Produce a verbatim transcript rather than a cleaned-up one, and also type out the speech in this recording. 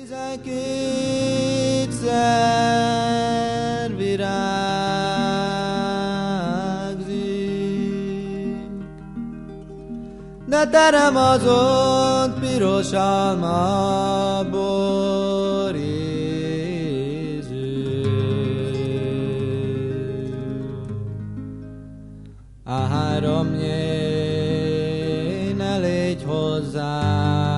Tizenkétszer virágzik, de terem azon piros alma borízű. A három nyél ne légy hozzá,